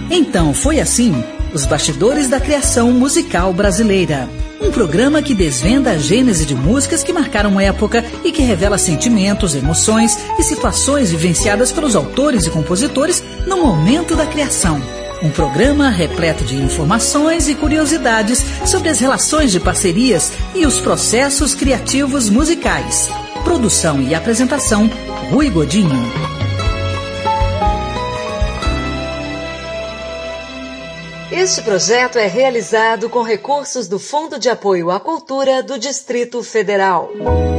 Então foi assim, os bastidores da criação musical brasileira. Um programa que desvenda a gênese de músicas que marcaram época e que revela sentimentos, emoções e situações vivenciadas pelos autores e compositores no momento da criação. Um programa repleto de informações e curiosidades sobre as relações de parcerias e os processos criativos musicais. Produção e apresentação, Rui Godinho. Este projeto é realizado com recursos do Fundo de Apoio à Cultura do Distrito Federal.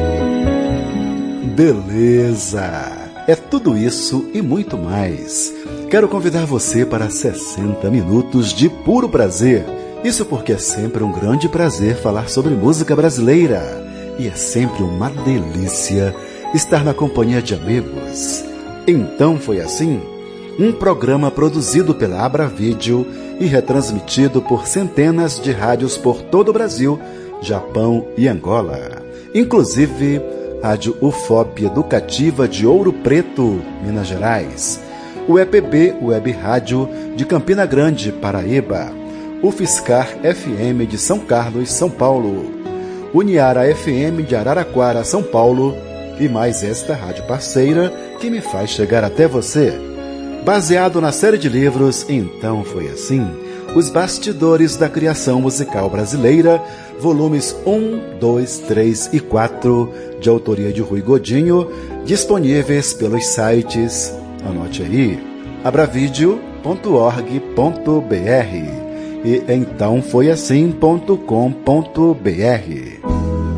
Beleza! É tudo isso e muito mais. Quero convidar você para 60 minutos de puro prazer. Isso porque é sempre um grande prazer falar sobre música brasileira. E é sempre uma delícia estar na companhia de amigos. Então foi assim, um programa produzido pela Abra Vídeo e retransmitido por centenas de rádios por todo o Brasil, Japão e Angola. Inclusive, Rádio UFOP Educativa de Ouro Preto, Minas Gerais. O EPB Web Rádio de Campina Grande, Paraíba. O Fiscar FM de São Carlos, São Paulo. Uniara FM de Araraquara, São Paulo. E mais esta rádio parceira que me faz chegar até você. Baseado na série de livros Então Foi Assim, Os Bastidores da Criação Musical Brasileira, volumes 1, 2, 3 e 4, de autoria de Rui Godinho, disponíveis pelos sites, anote aí, abravideo.org.br e entãofoiassim.com.br.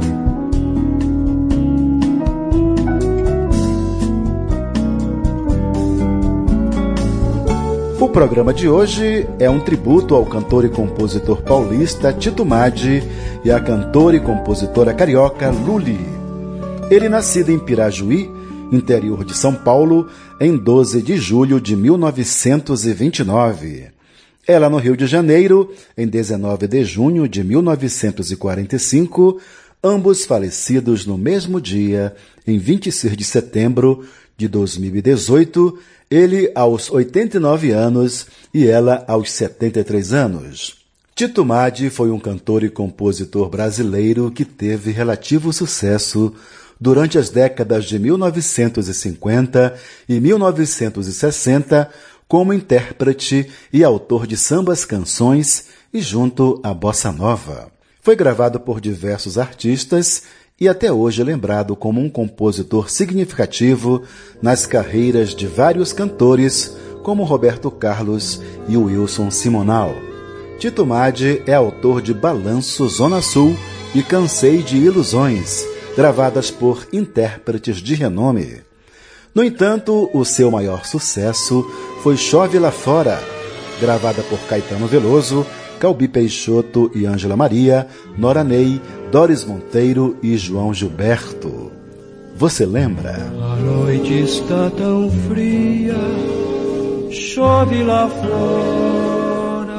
O programa de hoje é um tributo ao cantor e compositor paulista Tito Maddi e à cantora e compositora carioca Luli. Ele nascido em Pirajuí, interior de São Paulo, em 12 de julho de 1929. Ela no Rio de Janeiro, em 19 de junho de 1945, ambos falecidos no mesmo dia, em 26 de setembro de 2018, ele aos 89 anos e ela aos 73 anos. Tito Maddi foi um cantor e compositor brasileiro que teve relativo sucesso durante as décadas de 1950 e 1960 como intérprete e autor de sambas canções e junto à bossa nova. Foi gravado por diversos artistas e até hoje é lembrado como um compositor significativo nas carreiras de vários cantores, como Roberto Carlos e Wilson Simonal. Tito Maddi é autor de Balanço Zona Sul e Cansei de Ilusões, gravadas por intérpretes de renome. No entanto, o seu maior sucesso foi Chove Lá Fora, gravada por Caetano Veloso, Calbi Peixoto e Ângela Maria, Nora Ney, Doris Monteiro e João Gilberto. Você lembra? A noite está tão fria, chove lá fora,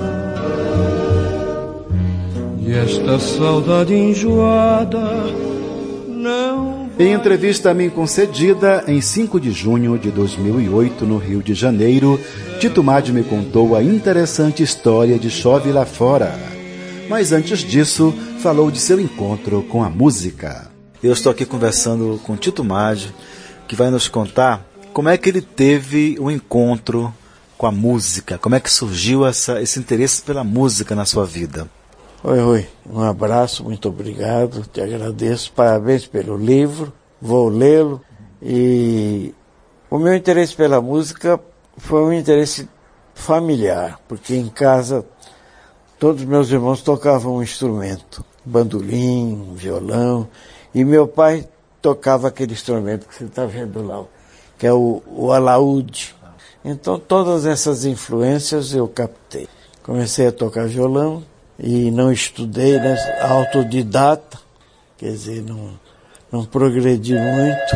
e esta saudade enjoada não... Em entrevista a mim concedida em 5 de junho de 2008, no Rio de Janeiro, Tito Maddi me contou a interessante história de Chove Lá Fora. Mas antes disso, falou de seu encontro com a música. Eu estou aqui conversando com Tito Maddi, que vai nos contar como é que ele teve o encontro com a música, como é que surgiu esse interesse pela música na sua vida. Oi, Rui, um abraço, muito obrigado, te agradeço, parabéns pelo livro, vou lê-lo. E o meu interesse pela música foi um interesse familiar, porque em casa todos meus irmãos tocavam um instrumento, bandolim, violão, e meu pai tocava aquele instrumento que você está vendo lá, que é o alaúde. Então todas essas influências eu captei. Comecei a tocar violão, e não estudei, né, autodidata, quer dizer, não progredi muito,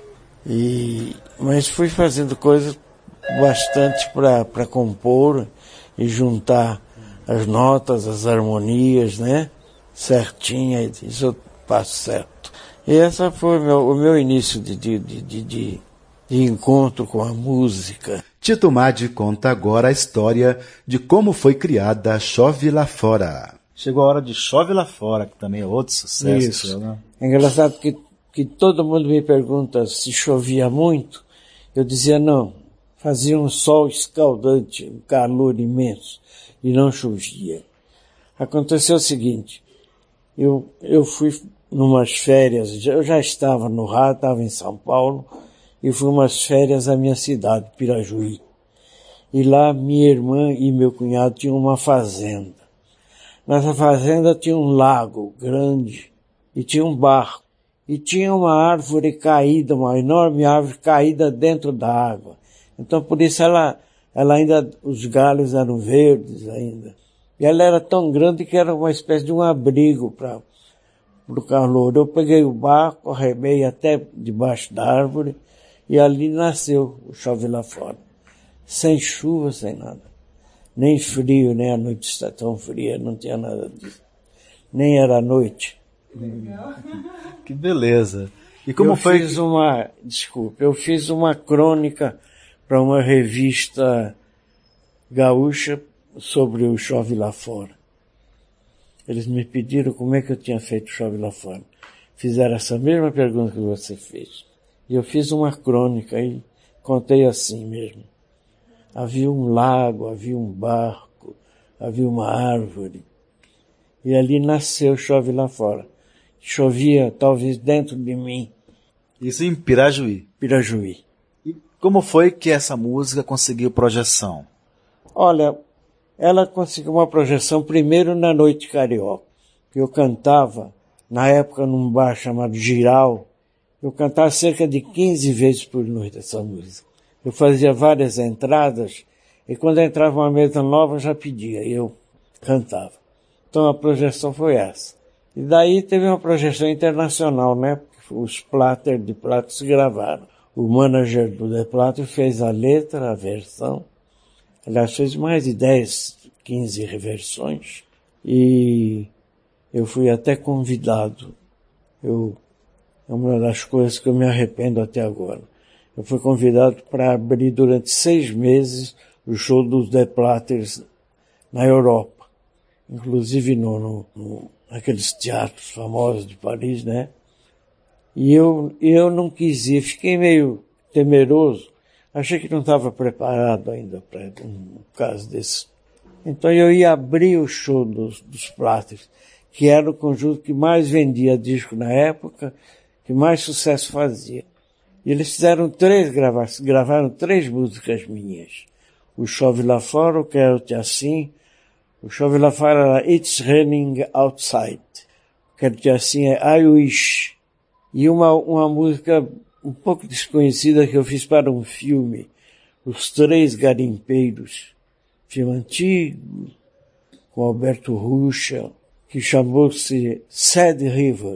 mas fui fazendo coisas bastante para compor e juntar as notas, as harmonias, né, certinha, isso eu passo certo. E essa foi o meu início de encontro com a música. Tito Madi conta agora a história de como foi criada Chove Lá Fora. Chegou a hora de Chove Lá Fora, que também é outro sucesso. Isso. Seu, né? É engraçado que todo mundo me pergunta se chovia muito. Eu dizia não. Fazia um sol escaldante, um calor imenso, e não chovia. Aconteceu o seguinte, eu fui numas férias, eu já estava no Rio, estava em São Paulo, e fui umas férias à minha cidade, Pirajuí. E lá minha irmã e meu cunhado tinham uma fazenda. Nessa fazenda tinha um lago grande e tinha um barco. E tinha uma árvore caída, uma enorme árvore caída dentro da água. Então por isso ela ainda, os galhos eram verdes ainda. E ela era tão grande que era uma espécie de um abrigo para o calor. Eu peguei o barco, remei até debaixo da árvore e ali nasceu o Chove Lá Fora. Sem chuva, sem nada. Nem frio, nem a noite está tão fria, não tinha nada disso. Nem era noite. Que beleza. E como foi? Eu fiz uma crônica para uma revista gaúcha sobre o Chove Lá Fora. Eles me pediram como é que eu tinha feito o Chove Lá Fora. Fizeram essa mesma pergunta que você fez. E eu fiz uma crônica e contei assim mesmo. Havia um lago, havia um barco, havia uma árvore. E ali nasceu Chove Lá Fora. Chovia talvez dentro de mim. Isso em Pirajuí. Pirajuí. E como foi que essa música conseguiu projeção? Olha, ela conseguiu uma projeção primeiro na Noite Carioca. Eu cantava, na época num bar chamado Giral, eu cantava cerca de 15 vezes por noite essa música. Eu fazia várias entradas e quando entrava uma mesa nova eu já pedia, e eu cantava. Então a projeção foi essa. E daí teve uma projeção internacional, né? Os Platter de Platos gravaram. O manager do The Platter fez a letra, a versão. Aliás, fez mais de 10, 15 reversões. E eu fui até convidado. É uma das coisas que eu me arrependo até agora. Eu fui convidado para abrir durante 6 meses o show dos The Platters na Europa. Inclusive naqueles teatros famosos de Paris, né? E eu não quis ir, fiquei meio temeroso. Achei que não estava preparado ainda para um caso desse. Então eu ia abrir o show dos Platters, que era o conjunto que mais vendia disco na época, que mais sucesso fazia. E eles fizeram gravaram 3 músicas minhas. O Chove Lá Fora, o Quero-te Assim. O Chove Lá Fora era It's Raining Outside. O Quero-te Assim é I Wish. E uma música um pouco desconhecida que eu fiz para um filme, Os Três Garimpeiros. Filme antigo, com Alberto Rucha, que chamou-se Sad River,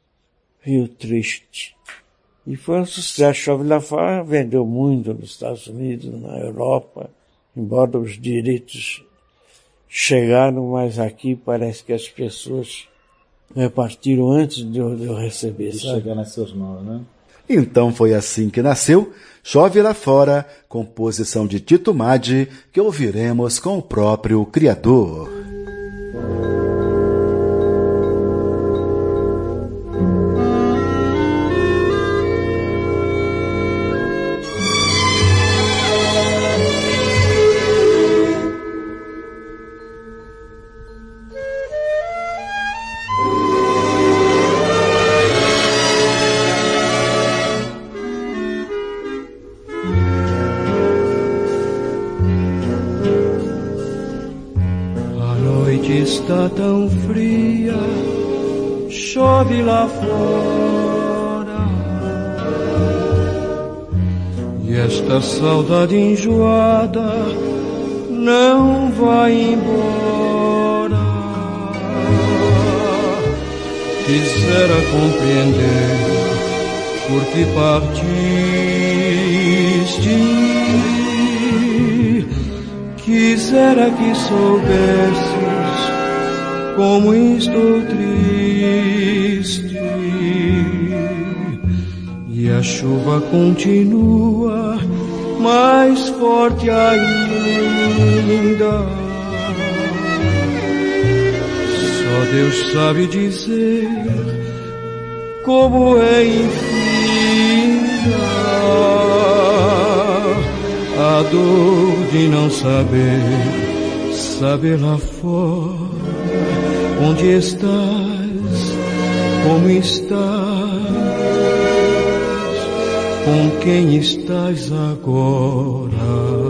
Rio Triste. E foi um sucesso. Chove Lá Fora vendeu muito nos Estados Unidos, na Europa, embora os direitos chegaram, mas aqui parece que as pessoas repartiram antes de eu receber. De chegar nas suas mãos, né? Então foi assim que nasceu Chove Lá Fora, composição de Tito Madi, que ouviremos com o próprio criador. Está tão fria, chove lá fora, e esta saudade enjoada não vai embora. Quisera compreender por que partiste, quisera que soubesse como estou triste, e a chuva continua mais forte ainda. Só Deus sabe dizer como é infinda a dor de não saber lá fora onde estás, como estás, com quem estás agora.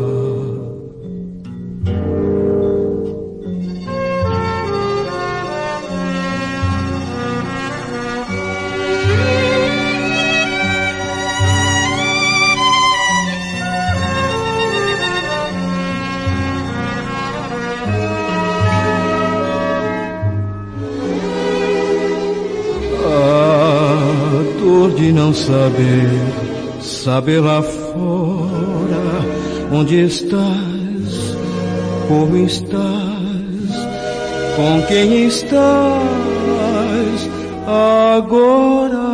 De não saber lá fora onde estás, como estás, com quem estás agora.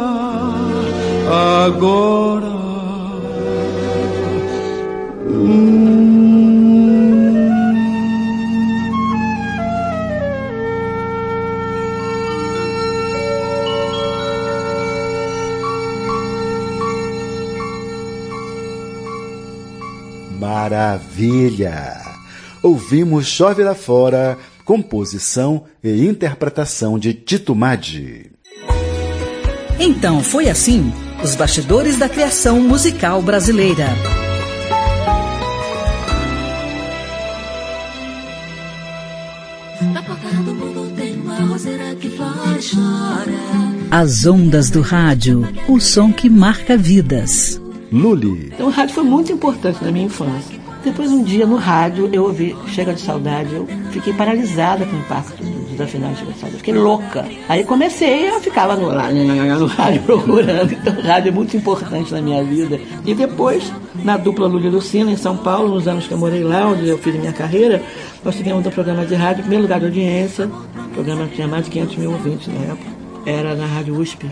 Maravilha! Ouvimos Chove Lá Fora, composição e interpretação de Tito Maddi. Então foi assim, os bastidores da criação musical brasileira. As ondas do rádio, o som que marca vidas. Lully. Então o rádio foi muito importante na minha infância. Depois um dia no rádio eu ouvi Chega de Saudade, eu fiquei paralisada com o impacto dos Desafinados de Chega de Saudade, fiquei louca. Aí comecei, eu ficava no rádio procurando, então o rádio é muito importante na minha vida. E depois, na dupla Lully e Lucina, em São Paulo, nos anos que eu morei lá, onde eu fiz a minha carreira, nós tivemos um programa de rádio, em primeiro lugar de audiência, o programa tinha mais de 500 mil ouvintes na época, era na Rádio USP.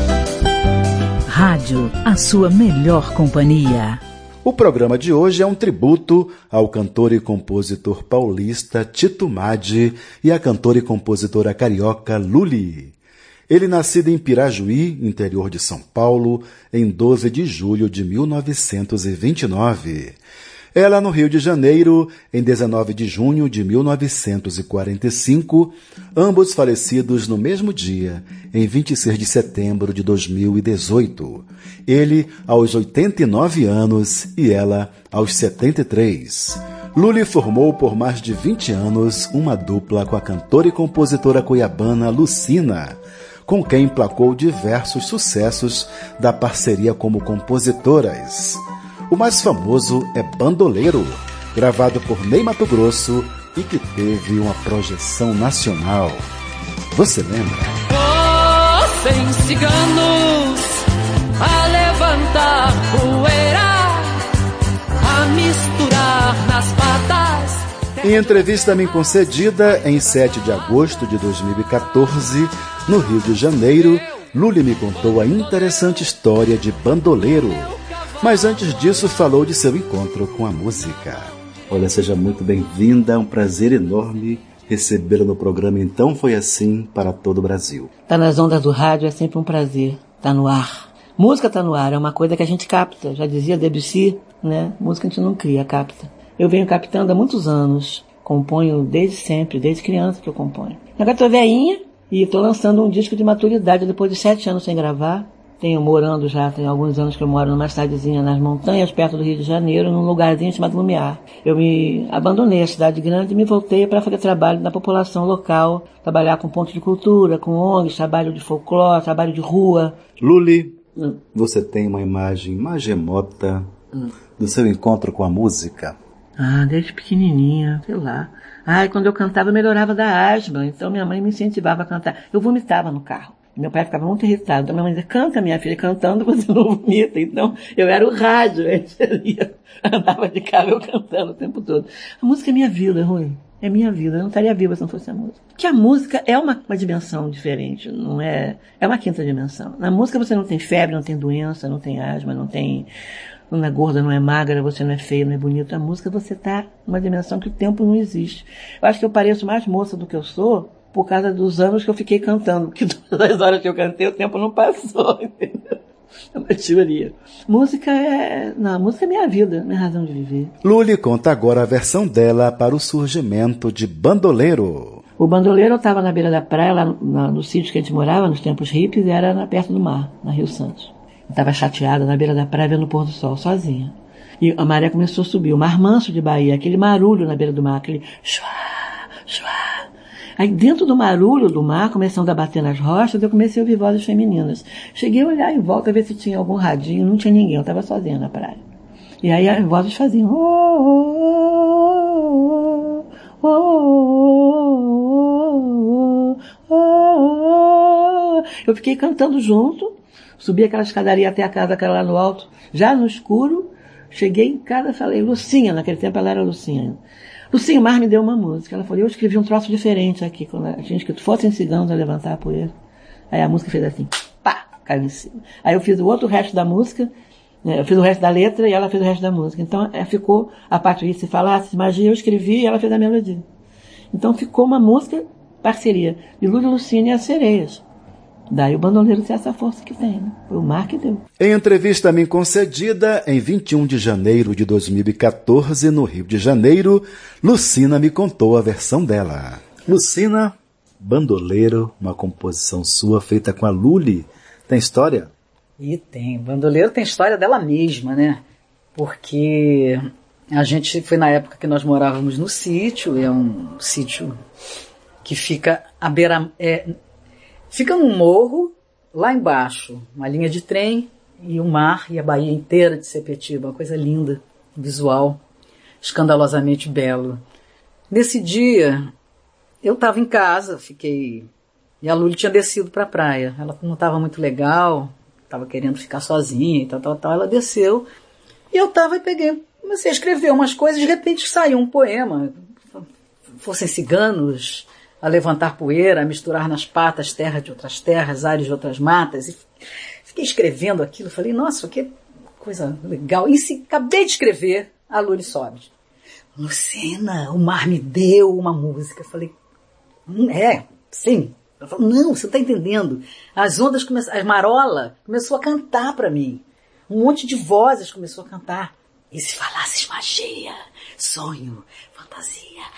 Rádio, a sua melhor companhia. O programa de hoje é um tributo ao cantor e compositor paulista Tito Maddi e à cantora e compositora carioca Lully. Ele nascido em Pirajuí, interior de São Paulo, em 12 de julho de 1929. Ela no Rio de Janeiro, em 19 de junho de 1945, ambos falecidos no mesmo dia, em 26 de setembro de 2018. Ele aos 89 anos e ela aos 73. Lully formou por mais de 20 anos uma dupla com a cantora e compositora cuiabana Lucina, com quem emplacou diversos sucessos da parceria como compositoras. O mais famoso é Bandoleiro, gravado por Ney Matogrosso e que teve uma projeção nacional. Você lembra? Fossem ciganos a levantar poeira, a misturar nas patas. Em entrevista me concedida em 7 de agosto de 2014, no Rio de Janeiro, Lully me contou a interessante história de Bandoleiro. Mas antes disso, falou de seu encontro com a música. Olha, seja muito bem-vinda, é um prazer enorme recebê-la no programa Então Foi Assim para todo o Brasil. Tá nas ondas do rádio é sempre um prazer, tá no ar. Música tá no ar, é uma coisa que a gente capta, já dizia Debussy, né? Música a gente não cria, capta. Eu venho captando há muitos anos, componho desde sempre, desde criança que eu componho. Agora tô velhinha e tô lançando um disco de maturidade depois de 7 anos sem gravar. Tenho morando já, tem alguns anos que eu moro numa cidadezinha nas montanhas, perto do Rio de Janeiro, num lugarzinho chamado Lumiar. Eu me abandonei a cidade grande e me voltei para fazer trabalho na população local, trabalhar com pontos de cultura, com ONGs, trabalho de folclore, trabalho de rua. Lully, você tem uma imagem mais remota do seu encontro com a música? Ah, desde pequenininha, sei lá. Ah, e quando eu cantava eu melhorava da asma, então minha mãe me incentivava a cantar. Eu vomitava no carro. Meu pai ficava muito irritado. Então minha mãe dizia, canta, minha filha, cantando você não vomita. Então eu era o rádio, andava de carro eu cantando o tempo todo. A música é minha vida, Rui. É minha vida. Eu não estaria viva se não fosse a música. Porque a música é uma dimensão diferente, não é? É uma quinta dimensão. Na música você não tem febre, não tem doença, não tem asma, não tem não é gorda, não é magra, você não é feia, não é bonita. A música, você tá numa dimensão que o tempo não existe. Eu acho que eu pareço mais moça do que eu sou por causa dos anos que eu fiquei cantando, porque todas as horas que eu cantei, o tempo não passou, entendeu? É uma teoria. Música é minha vida, minha razão de viver. Lully conta agora a versão dela para o surgimento de Bandoleiro. O Bandoleiro, eu estava na beira da praia, lá no sítio que a gente morava, nos tempos hippies, e era perto do mar, na Rio Santos. Eu estava chateada na beira da praia vendo o pôr do sol, sozinha. E a maré começou a subir. O Mar Manso de Bahia, aquele marulho na beira do mar, aquele chuá, chuá. Aí dentro do marulho do mar, começando a bater nas rochas, eu comecei a ouvir vozes femininas. Cheguei a olhar em volta, a ver se tinha algum radinho, não tinha ninguém, eu estava sozinha na praia. E aí as vozes faziam... Eu fiquei cantando junto, subi aquela escadaria até a casa que era lá no alto, já no escuro. Cheguei em casa e falei, Lucinha, naquele tempo ela era Lucinha ainda. Lucinha, o mar me deu uma música. Ela falou, eu escrevi um troço diferente aqui, quando a gente escrito Fossem Ciganos a Levantar a Poeira. Aí a música fez assim, pá, caiu em cima. Aí eu fiz o outro resto da música, eu fiz o resto da letra e ela fez o resto da música. Então ficou a parte de se falasse magia, eu escrevi e ela fez a melodia. Então ficou uma música, parceria, de Lully, Lucinha e as Sereias. Daí o Bandoleiro tem essa força que tem, né? Foi o mar que deu. Em entrevista a mim concedida em 21 de janeiro de 2014, no Rio de Janeiro, Lucina me contou a versão dela. Lucina, Bandoleiro, uma composição sua feita com a Lully. Tem história? E tem. Bandoleiro tem história dela mesma, né? Porque a gente foi na época que nós morávamos no sítio, é um sítio que fica à beira... Fica num morro, lá embaixo, uma linha de trem e o mar e a Bahia inteira de Sepetiba, uma coisa linda, visual, escandalosamente belo. Nesse dia, eu estava em casa, fiquei... E a Lully tinha descido para a praia. Ela não estava muito legal, estava querendo ficar sozinha e tal. Ela desceu e eu estava e comecei a escrever umas coisas, de repente saiu um poema. Fossem ciganos... a levantar poeira, a misturar nas patas terra de outras terras, ares de outras matas. E fiquei escrevendo aquilo, falei, nossa, que coisa legal. E acabei de escrever, a Lully sobe. Lucina, o mar me deu uma música. Eu falei, sim. Ela falou, não, você não está entendendo. As ondas começaram, a marola começou a cantar para mim. Um monte de vozes começou a cantar. E se falasses magia, sonho, fantasia...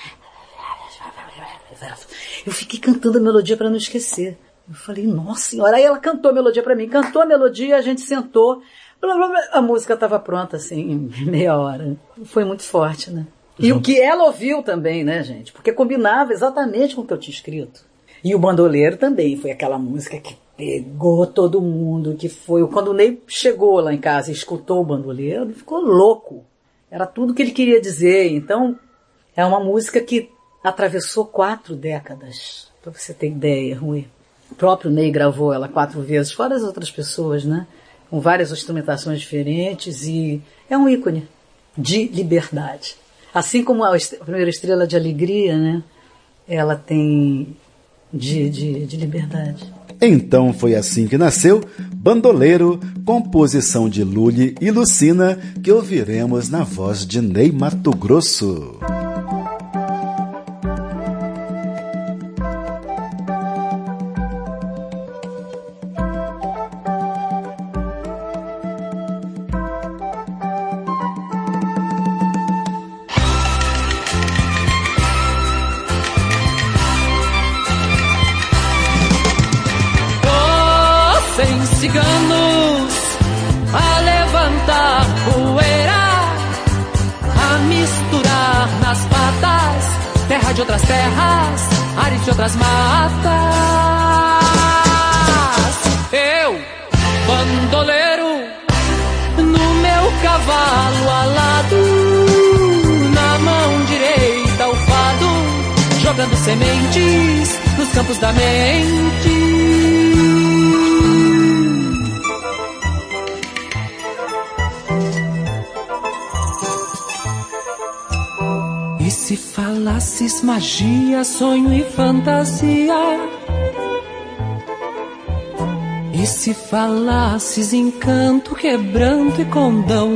Eu fiquei cantando a melodia para não esquecer. Eu falei, nossa senhora. Aí ela cantou a melodia para mim. Cantou a melodia, a gente sentou. Blá, blá, blá. A música estava pronta, assim, em meia hora. Foi muito forte, né? E o que ela ouviu também, né, gente? Porque combinava exatamente com o que eu tinha escrito. E o Bandoleiro também. Foi aquela música que pegou todo mundo. Que foi... Quando o Ney chegou lá em casa e escutou o Bandoleiro, ele ficou louco. Era tudo que ele queria dizer. Então, é uma música que atravessou 4 décadas, para você ter ideia, Rui. O próprio Ney gravou ela 4 vezes, fora as outras pessoas, né? Com várias instrumentações diferentes, e é um ícone de liberdade. Assim como a primeira estrela de alegria, né? Ela tem de liberdade. Então foi assim que nasceu Bandoleiro, composição de Lully e Lucina, que ouviremos na voz de Ney Matogrosso. Ciganos a levantar poeira, a misturar nas patas terra de outras terras, ares de outras matas. Eu, bandoleiro, no meu cavalo alado, na mão direita o fado, jogando sementes nos campos da mente. E se falasses magia, sonho e fantasia, e E se falasses em canto, quebranto e condão,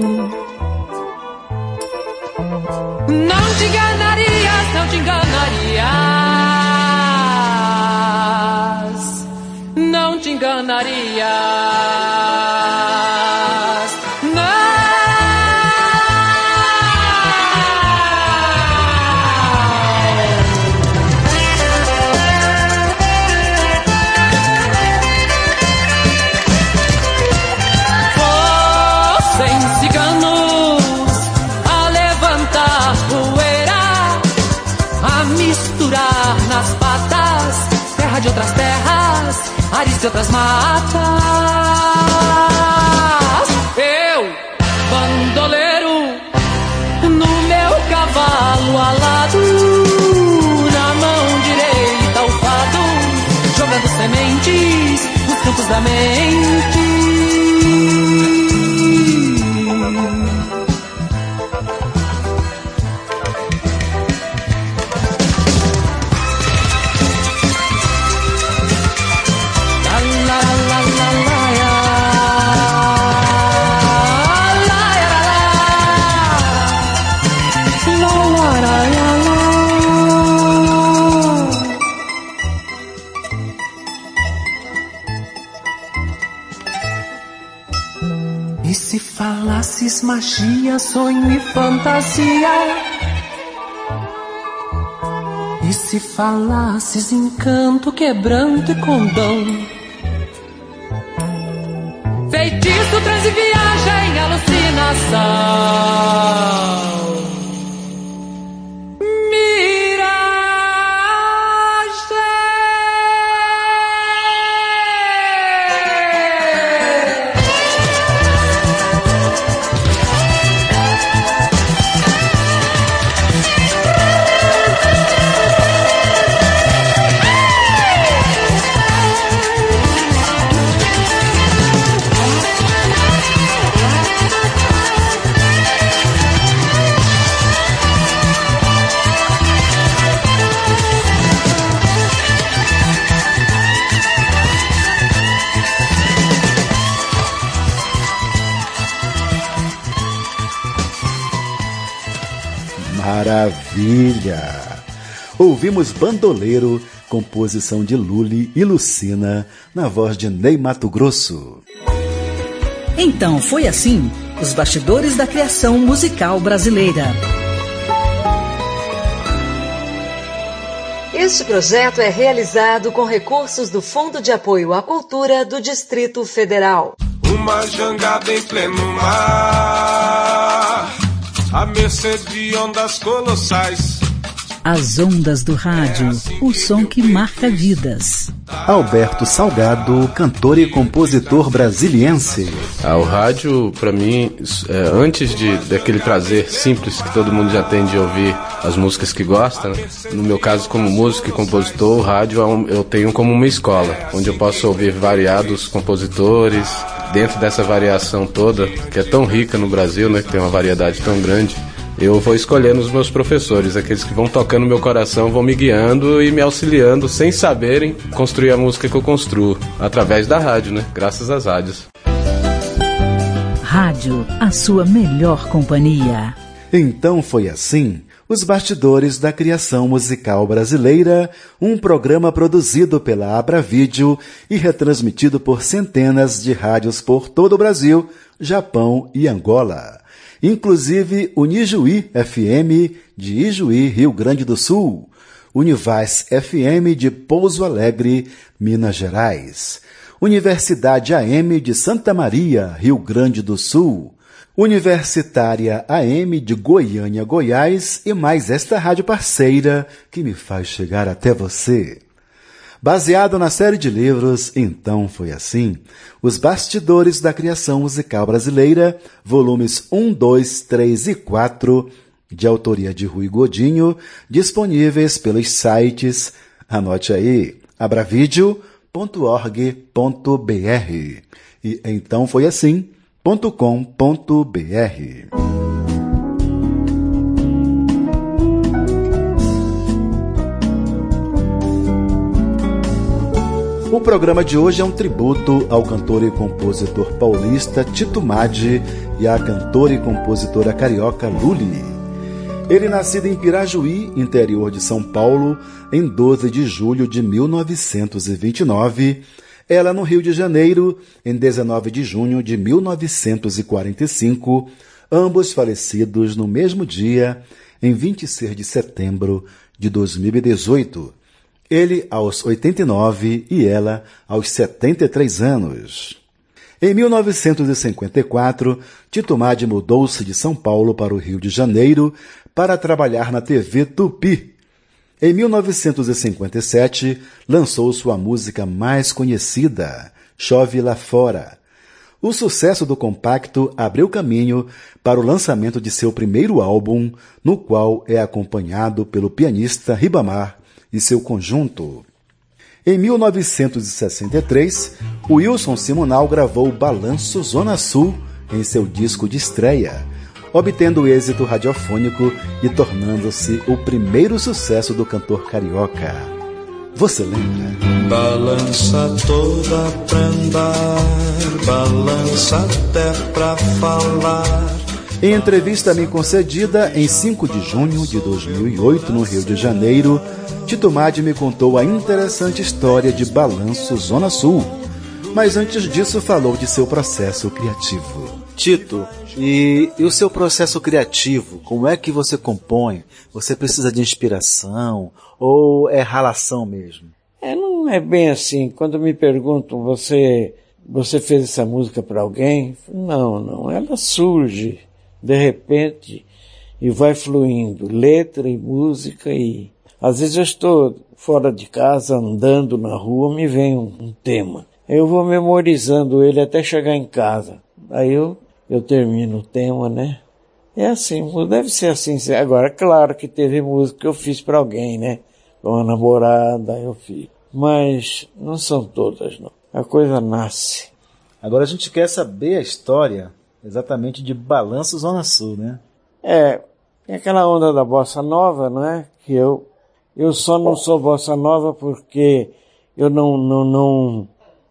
não te enganarias, não te enganarias, não te enganarias. Nas patas, terra de outras terras, ares de outras matas. Eu, bandoleiro, no meu cavalo alado, na mão direita o fado, jogando sementes nos campos da mente. E se falasses magia, sonho e fantasia, e se falasses encanto, quebranto e condão, feitiço, transe e viagem, alucinação, Maravilha! Ouvimos Bandoleiro, composição de Lully e Lucina, na voz de Ney Matogrosso. Então foi assim, os bastidores da criação musical brasileira. Este projeto é realizado com recursos do Fundo de Apoio à Cultura do Distrito Federal. Uma jangada em pleno mar, à mercê de ondas colossais. As ondas do rádio, o som que marca vidas. Alberto Salgado, cantor e compositor brasiliense. O rádio, para mim, antes daquele prazer simples que todo mundo já tem de ouvir as músicas que gosta, né? No meu caso, como músico e compositor, o rádio eu tenho como uma escola, onde eu posso ouvir variados compositores. Dentro dessa variação toda, que é tão rica no Brasil, né, que tem uma variedade tão grande, eu vou escolhendo os meus professores, aqueles que vão tocando meu coração, vão me guiando e me auxiliando, sem saberem, construir a música que eu construo, através da rádio, né, graças às rádios. Rádio, a sua melhor companhia. Então foi assim, os bastidores da criação musical brasileira, um programa produzido pela Abravídeo e retransmitido por centenas de rádios por todo o Brasil, Japão e Angola. Inclusive Unijuí FM de Ijuí, Rio Grande do Sul, Univaz FM de Pouso Alegre, Minas Gerais, Universidade AM de Santa Maria, Rio Grande do Sul, Universitária AM de Goiânia, Goiás e mais esta rádio parceira que me faz chegar até você. Baseado na série de livros Então Foi Assim, Os Bastidores da Criação Musical Brasileira, volumes 1, 2, 3 e 4, de autoria de Rui Godinho, disponíveis pelos sites, anote aí, abravideo.org.br e entãofoiassim.com.br. O programa de hoje é um tributo ao cantor e compositor paulista Tito Maddi e à cantora e compositora carioca Lully. Ele nascido em Pirajuí, interior de São Paulo, em 12 de julho de 1929, ela no Rio de Janeiro, em 19 de junho de 1945, ambos falecidos no mesmo dia, em 26 de setembro de 2018. Ele aos 89 e ela aos 73 anos. Em 1954, Tito Maddi mudou-se de São Paulo para o Rio de Janeiro para trabalhar na TV Tupi. Em 1957, lançou sua música mais conhecida, Chove Lá Fora. O sucesso do compacto abriu caminho para o lançamento de seu primeiro álbum, no qual é acompanhado pelo pianista Ribamar e seu conjunto. Em 1963, Wilson Simonal gravou Balanço Zona Sul em seu disco de estreia, obtendo êxito radiofônico e tornando-se o primeiro sucesso do cantor carioca. Você lembra? Balança toda pra andar, balança até pra falar. Em entrevista a mim concedida em 5 de junho de 2008, no Rio de Janeiro, Tito Maddi me contou a interessante história de Balanço Zona Sul. Mas antes disso falou de seu processo criativo. Tito, e o seu processo criativo, como é que você compõe? Você precisa de inspiração ou é ralação mesmo? Não é bem assim. Quando me perguntam, você fez essa música para alguém? Não, ela surge de repente e vai fluindo, letra e música, e às vezes eu estou fora de casa, andando na rua, me vem um tema. Eu vou memorizando ele até chegar em casa. Aí eu termino o tema, né? É assim, deve ser assim. Agora, claro que teve música que eu fiz para alguém, né? Com uma namorada eu fiz. Mas não são todas, não. A coisa nasce. Agora a gente quer saber a história exatamente de Balanço Zona Sul, né? Tem aquela onda da bossa nova, não é? Que eu só não sou bossa nova porque eu não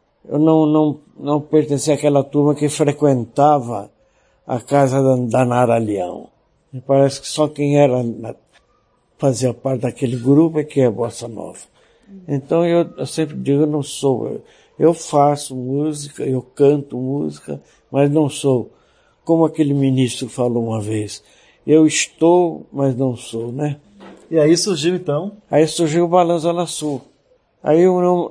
pertencia àquela turma que frequentava a casa da Nara Leão. Me parece que só quem fazia parte daquele grupo é que é bossa nova. Então eu sempre digo, eu não sou. Eu faço música, eu canto música, mas não sou. Como aquele ministro falou uma vez, eu estou, mas não sou, né? E aí surgiu então? Aí surgiu o Balanço Zona Sul. Aí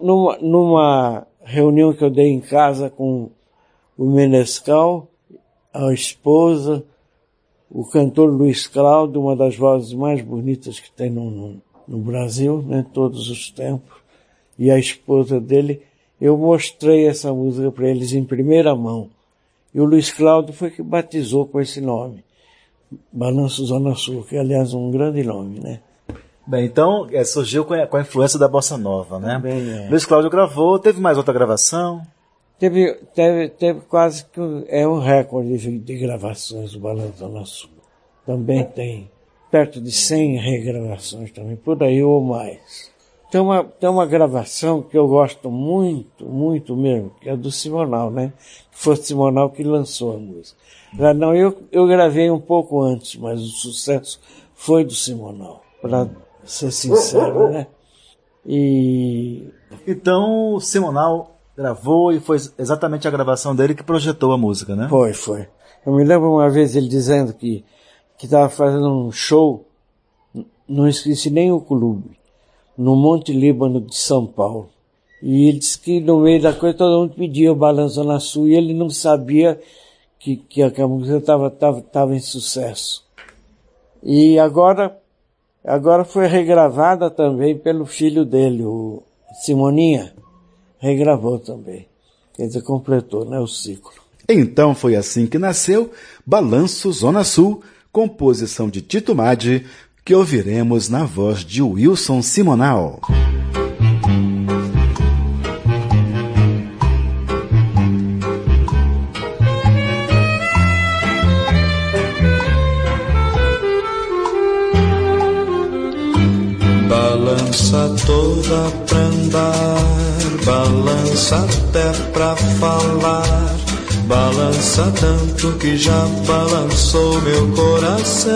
numa reunião que eu dei em casa com o Menescal, a esposa, o cantor Luiz Cláudio, uma das vozes mais bonitas que tem no Brasil, né, todos os tempos, e a esposa dele, eu mostrei essa música para eles em primeira mão. E o Luiz Cláudio foi que batizou com esse nome, Balanço Zona Sul, que aliás é um grande nome, né? Bem, então surgiu com a influência da bossa nova, né? Também Luiz Cláudio gravou, teve mais outra gravação? Teve quase que um recorde de gravações do Balanço Zona Sul. Também tem perto de 100 regravações também, por aí ou mais. Tem uma gravação que eu gosto muito, muito mesmo, que é do Simonal, né? Foi o Simonal que lançou a música. Não, eu gravei um pouco antes, mas o sucesso foi do Simonal, para ser sincero, né? Então o Simonal gravou e foi exatamente a gravação dele que projetou a música, né? Foi. Eu me lembro uma vez ele dizendo que estava fazendo um show, não esqueci nem o clube, no Monte Líbano de São Paulo. E ele disse que no meio da coisa todo mundo pedia o Balanço Zona Sul e ele não sabia que a música estava em sucesso. E agora foi regravada também pelo filho dele, o Simoninha, regravou também. Quer dizer, completou, né, o ciclo. Então foi assim que nasceu Balanço Zona Sul, composição de Tito Maddi, que ouviremos na voz de Wilson Simonal. Balança toda pra andar, balança até pra falar, balança tanto que já balançou meu coração.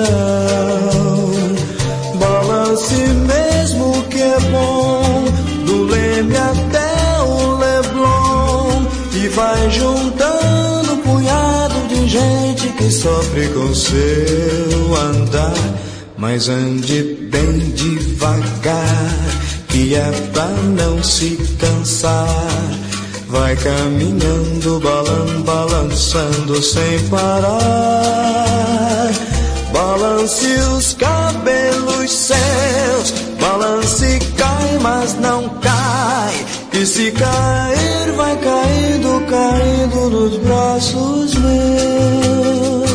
Balance mesmo que é bom, do Leme até o Leblon, e vai juntando um punhado de gente que sofre com seu andar. Mas ande bem devagar, que é pra não se cansar. Vai caminhando, balançando sem parar. Balance os cabelos seus, balance e cai, mas não cai. E se cair, vai caindo nos braços meus.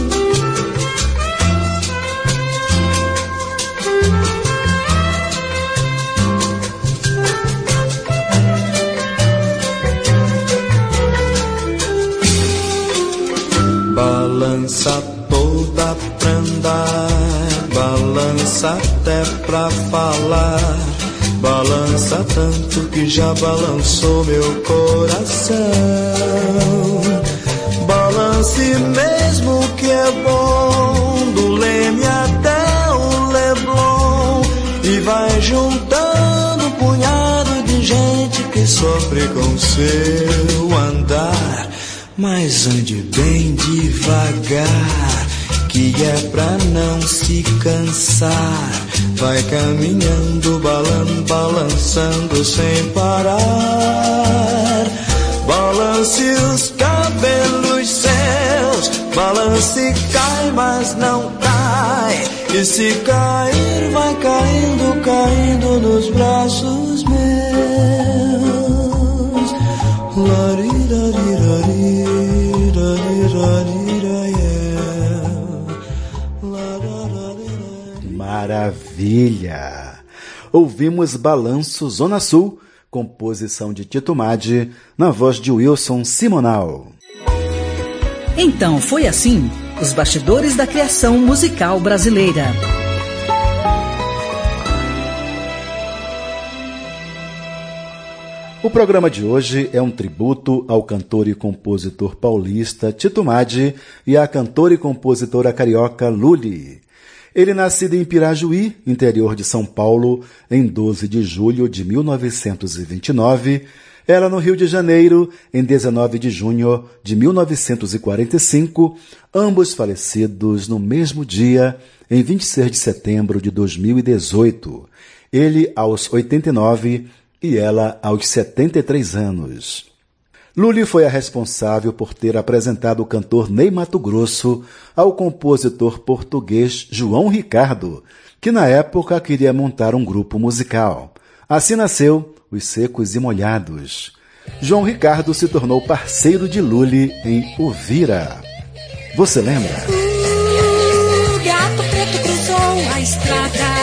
Balança toda pra andar, balança até pra falar, balança tanto que já balançou meu coração. Balance mesmo que é bom, do Leme até o Leblon, e vai juntando um punhado de gente que sofre com seu andar. Mas ande bem devagar, que é pra não se cansar. Vai caminhando, balançando sem parar. Balance os cabelos seus, balance e cai, mas não cai. E se cair, vai caindo nos braços meus. Maravilha! Ouvimos Balanço Zona Sul, composição de Tito Madi, na voz de Wilson Simonal. Então foi assim, os bastidores da criação musical brasileira. O programa de hoje é um tributo ao cantor e compositor paulista Tito Madi e à cantora e compositora carioca Lully. Ele nascido em Pirajuí, interior de São Paulo, em 12 de julho de 1929, ela no Rio de Janeiro, em 19 de junho de 1945, ambos falecidos no mesmo dia, em 26 de setembro de 2018. Ele aos 89 e ela aos 73 anos. Lully foi a responsável por ter apresentado o cantor Ney Matogrosso ao compositor português João Ricardo, que na época queria montar um grupo musical. Assim nasceu Os Secos e Molhados. João Ricardo se tornou parceiro de Lully em Uvira. Você lembra? O gato preto cruzou a estrada,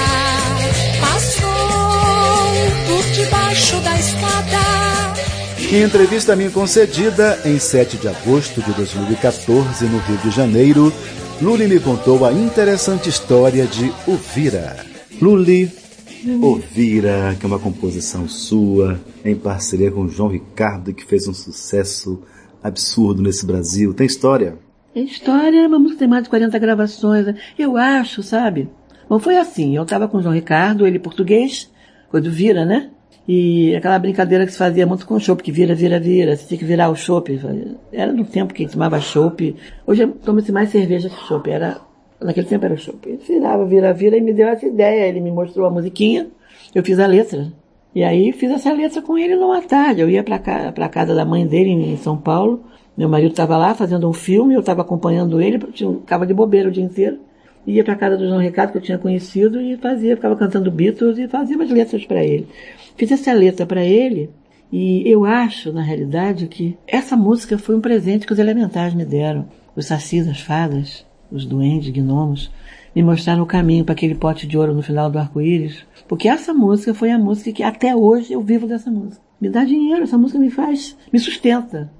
por debaixo da escada. Em entrevista a mim concedida em 7 de agosto de 2014, no Rio de Janeiro, Lully me contou a interessante história de Uvira. Lully, Uvira, que é uma composição sua, em parceria com João Ricardo, que fez um sucesso absurdo nesse Brasil. Tem história? Tem história, uma música tem mais de 40 gravações. Eu acho, sabe? Bom, foi assim, eu estava com o João Ricardo, ele português, coisa do Vira, né? E aquela brincadeira que se fazia muito com o chopp, que vira, você tinha que virar o chopp. Era no tempo que a gente tomava chopp. Hoje toma-se mais cerveja que chopp. Naquele tempo era chopp. Ele virava, e me deu essa ideia. Ele me mostrou a musiquinha, eu fiz a letra. E aí fiz essa letra com ele numa tarde. Eu ia pra casa da mãe dele em São Paulo. Meu marido estava lá fazendo um filme, eu estava acompanhando ele, ficava de bobeira o dia inteiro. Ia pra casa do João Ricardo, que eu tinha conhecido, e ficava cantando Beatles e fazia umas letras para ele. Fiz essa letra para ele e eu acho, na realidade, que essa música foi um presente que os Elementares me deram. Os sacis, as fadas, os duendes, gnomos, me mostraram o caminho para aquele pote de ouro no final do arco-íris. Porque essa música foi a música que até hoje eu vivo dessa música. Me dá dinheiro, essa música me sustenta.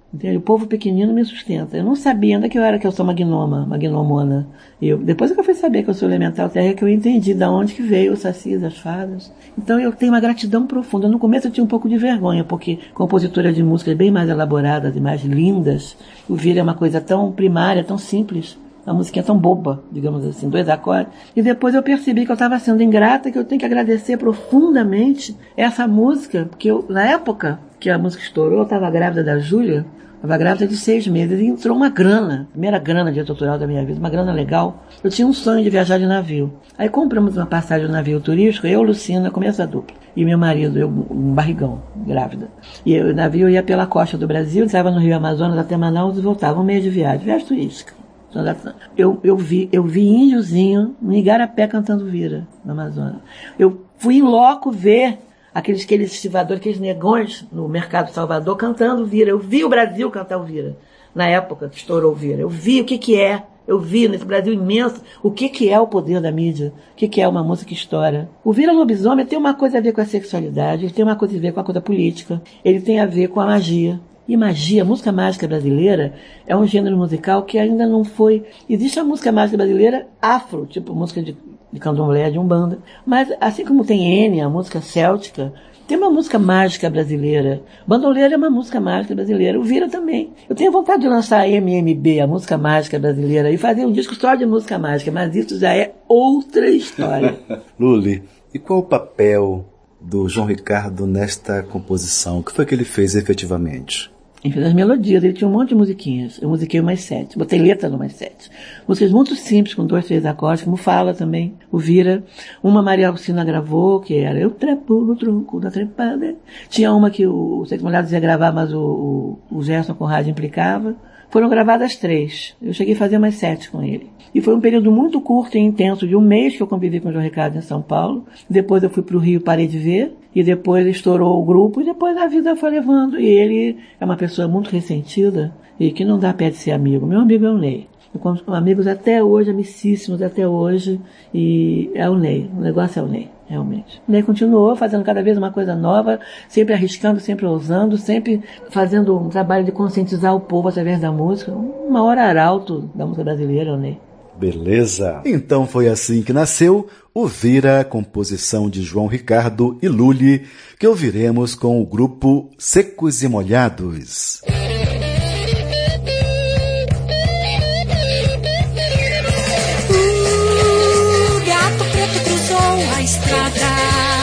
Entende? O povo pequenino me sustenta. Eu não sabia ainda que eu sou uma gnomona. Depois que eu fui saber que eu sou elemental terra, que eu entendi de onde que veio os sacis, as fadas. Então eu tenho uma gratidão profunda. No começo eu tinha um pouco de vergonha, porque compositora de músicas bem mais elaboradas e mais lindas, o Vira é uma coisa tão primária, tão simples. A musiquinha tão boba, digamos assim, 2 acordes. E depois eu percebi que eu estava sendo ingrata, que eu tenho que agradecer profundamente essa música, porque na época que a música estourou, eu estava grávida da Júlia, estava grávida de 6 meses, e entrou uma grana, a primeira grana de editorial da minha vida, uma grana legal. Eu tinha um sonho de viajar de navio. Aí compramos uma passagem de navio turístico, eu, Lucina, com essa dupla. E meu marido, eu, um barrigão, grávida. E o navio ia pela costa do Brasil, estava no Rio Amazonas até Manaus e voltava, um mês de viagem turística. Eu vi índiozinho no Igarapé cantando Vira, no Amazonas. Eu fui em loco ver aqueles estivadores, aqueles negões no Mercado de Salvador cantando Vira. Eu vi o Brasil cantar o Vira, na época que estourou o Vira. Eu vi o que é. Eu vi nesse Brasil imenso o que é o poder da mídia, o que é uma música que estoura. O Vira Lobisomem tem uma coisa a ver com a sexualidade, ele tem uma coisa a ver com a coisa política, ele tem a ver com a magia. E magia, a música mágica brasileira é um gênero musical que ainda não foi... Existe a música mágica brasileira afro, tipo música de candomblé, de umbanda. Mas assim como tem N, a música céltica, tem uma música mágica brasileira. Bandoleira é uma música mágica brasileira. O Vira também. Eu tenho vontade de lançar a MMB, a música mágica brasileira, e fazer um disco só de música mágica, mas isso já é outra história. Luli, e qual o papel do João Ricardo nesta composição? O que foi que ele fez efetivamente? Ele fez as melodias, ele tinha um monte de musiquinhas. Eu musiquei umas 7, botei letra numas 7. Músicas muito simples, com 2, 3 acordes, como Fala também, o Vira. Uma Maria Alcina gravou, que era Eu Trepo no Tronco da Trepada. Tinha uma que o Seis Molhados ia gravar, mas o Gerson Conrado implicava. Foram gravadas 3. Eu cheguei a fazer umas 7 com ele. E foi um período muito curto e intenso, de um mês que eu convivi com o João Ricardo em São Paulo. Depois eu fui para o Rio, parei de ver. E depois estourou o grupo. E depois a vida foi levando. E ele é uma pessoa muito ressentida e que não dá pé de ser amigo. Meu amigo é o Ney. Somos amigos até hoje, amicíssimos até hoje. E é o Ney. O negócio é o Ney. Realmente. O Ney continuou fazendo cada vez uma coisa nova, sempre arriscando, sempre ousando, sempre fazendo um trabalho de conscientizar o povo através da música. O maior arauto da música brasileira, o Ney. Beleza. Então foi assim que nasceu o Vira, composição de João Ricardo e Luli, que ouviremos com o grupo Secos e Molhados. O gato preto cruzou a estrada,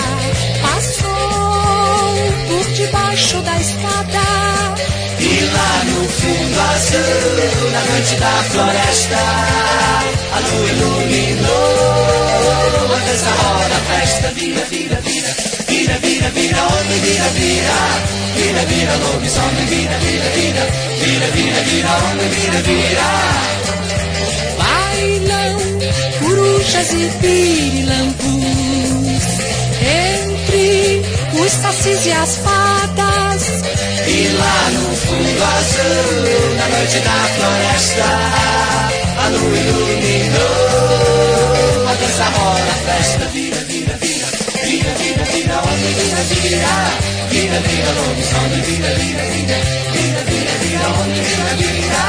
passou por debaixo da escada. E lá no fundo azul, na noite da floresta, a lua iluminou a dança, roda, a festa. Vira, vira, vira, vira, vira, vira, homem, vira, vira, vira, vira, lobisomem, vira, vira, vira, vira, vira, vira, homem, vira, vira. Bailam corujas e pirilampus entre os sacis e as fadas. E lá no fundo azul, na noite da floresta, a lua iluminou a dança, roda, a festa. Vira, vira, vira, vira, vira, vira, homem, vira, vira, vira, vira, lobisomem, vira, vira, vira, vira, vira, vira, homem, vira, vira.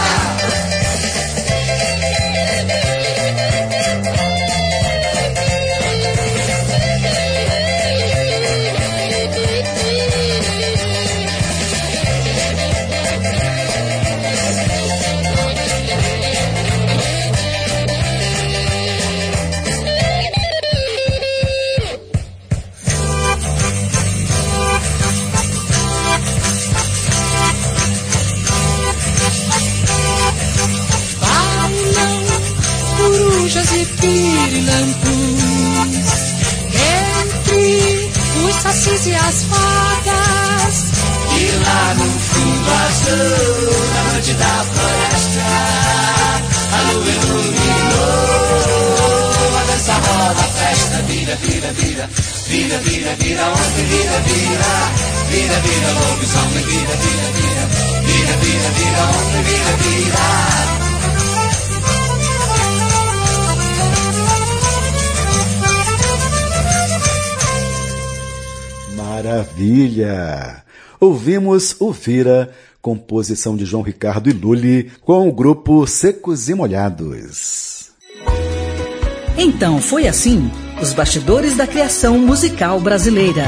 E pirilampus entre os sacis e as fadas. E lá no fundo azul, na noite da floresta, a lua iluminou a dança, roda, a festa. Vira, vira, vira, vira, vira, vira, homem, vira, vira, vira, vira, lobisomem, vira, vira, vira, vira, vira, vira, homem, vira, vira. Maravilha! Ouvimos o Vira composição de João Ricardo e Lully, com o grupo Secos e Molhados. Então foi assim, os bastidores da criação musical brasileira.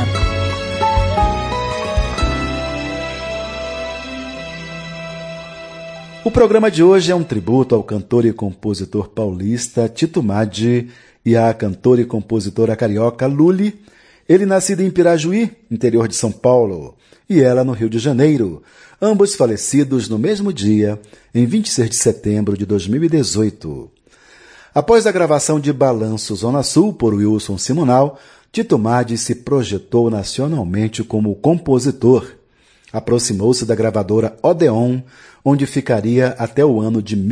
O programa de hoje é um tributo ao cantor e compositor paulista Tito Maddi e à cantora e compositora carioca Lully. Ele nascido em Pirajuí, interior de São Paulo, e ela no Rio de Janeiro, ambos falecidos no mesmo dia, em 26 de setembro de 2018. Após a gravação de Balanço Zona Sul por Wilson Simonal, Tito Maddi se projetou nacionalmente como compositor. Aproximou-se da gravadora Odeon, onde ficaria até o ano de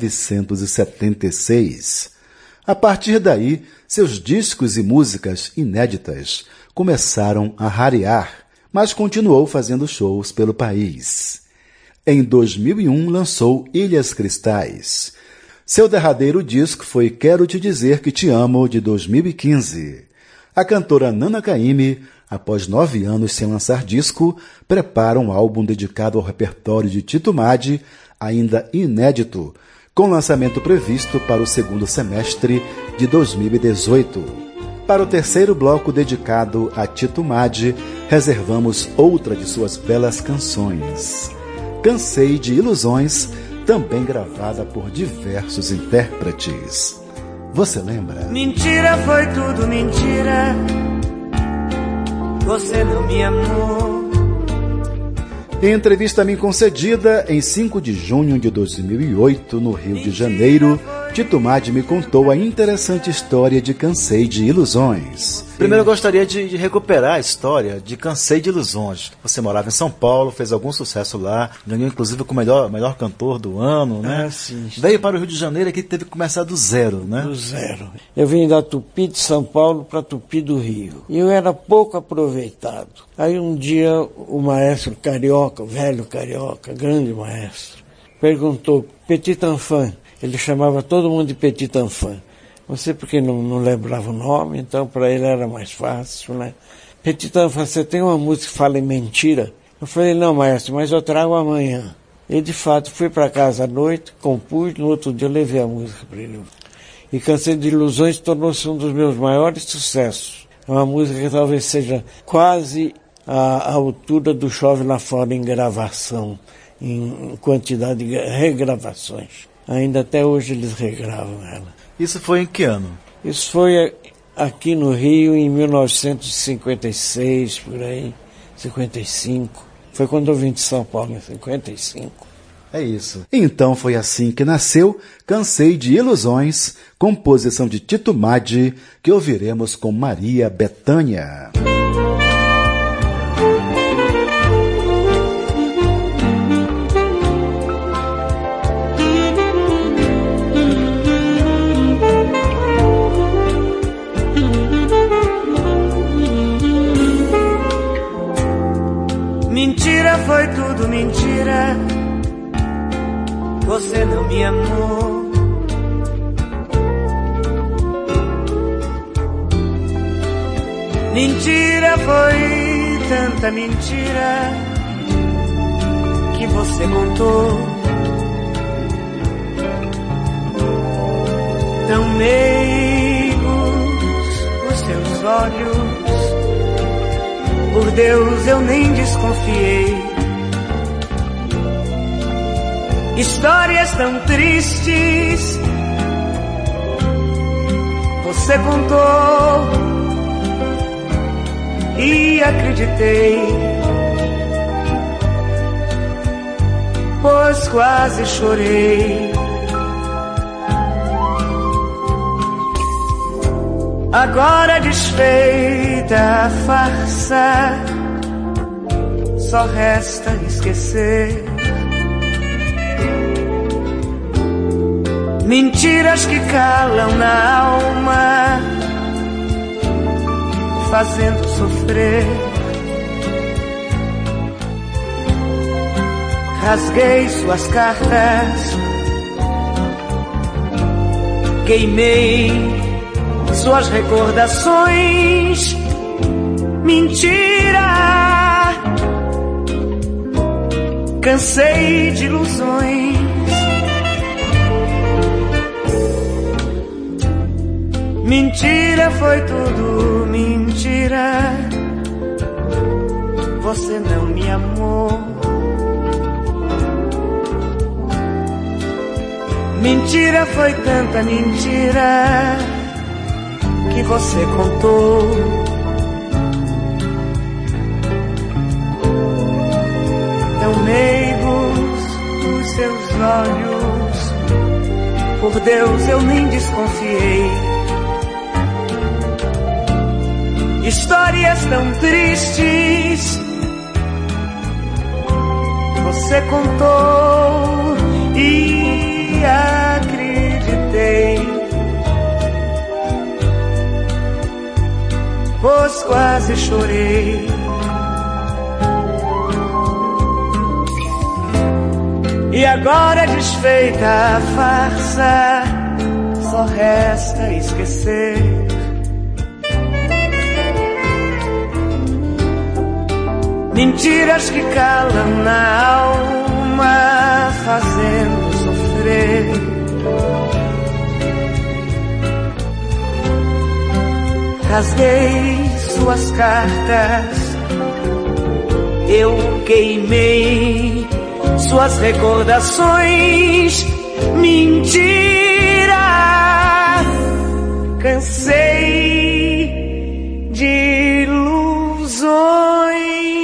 1976. A partir daí, seus discos e músicas inéditas começaram a rarear, mas continuou fazendo shows pelo país. Em 2001, lançou Ilhas Cristais. Seu derradeiro disco foi Quero Te Dizer Que Te Amo, de 2015. A cantora Nana Caymmi, após 9 anos sem lançar disco, prepara um álbum dedicado ao repertório de Tito Maddi, ainda inédito, com lançamento previsto para o segundo semestre de 2018. Para o terceiro bloco dedicado a Tito Maddi, reservamos outra de suas belas canções. Cansei de Ilusões, também gravada por diversos intérpretes. Você lembra? Mentira, foi tudo mentira. Você não me amou. Em entrevista a mim concedida em 5 de junho de 2008, no Rio de Janeiro, Tito Maddi me contou a interessante história de Cansei de Ilusões. Primeiro eu gostaria de recuperar a história de Cansei de Ilusões. Você morava em São Paulo, fez algum sucesso lá, ganhou inclusive com o melhor cantor do ano, né? Sim. Veio para o Rio de Janeiro e aqui teve que começar do zero, né? Do zero. Eu vim da Tupi de São Paulo para Tupi do Rio. E eu era pouco aproveitado. Aí um dia o maestro carioca, o velho carioca, grande maestro, perguntou, Petit Enfant, ele chamava todo mundo de Petit Enfant. Você porque não lembrava o nome, então para ele era mais fácil, né? Petit Enfant, você tem uma música que fala em mentira? Eu falei, não, maestro, mas eu trago amanhã. E de fato fui para casa à noite, compus, no outro dia eu levei a música para ele. E Cansei de Ilusões tornou-se um dos meus maiores sucessos. É uma música que talvez seja quase a altura do Chove Lá Fora em gravação, em quantidade de regravações. Ainda até hoje eles regravam ela. Isso foi em que ano? Isso foi aqui no Rio em 1956, por aí, 55. Foi quando eu vim de São Paulo, em 55. É isso. Então foi assim que nasceu Cansei de Ilusões, composição de Tito Maddi, que ouviremos com Maria Bethânia. Mentira, foi tudo mentira. Você não me amou. Mentira, foi tanta mentira que você contou. Tão meigos os seus olhos. Por Deus, eu nem desconfiei. Histórias tão tristes você contou e acreditei, pois quase chorei. Agora desfeita a farsa, só resta esquecer. Mentiras que calam na alma, fazendo sofrer. Rasguei suas cartas, queimei suas recordações. Mentira, cansei de ilusões. Mentira foi tudo, mentira. Você não me amou. Mentira foi tanta mentira que você contou. Tão meigos os seus olhos, por Deus eu nem desconfiei. Histórias tão tristes você contou e acreditei, pois quase chorei. E agora desfeita a farsa, só resta esquecer. Mentiras que calam na alma, fazendo sofrer. Rasguei suas cartas, eu queimei suas recordações. Mentira, cansei de ilusões.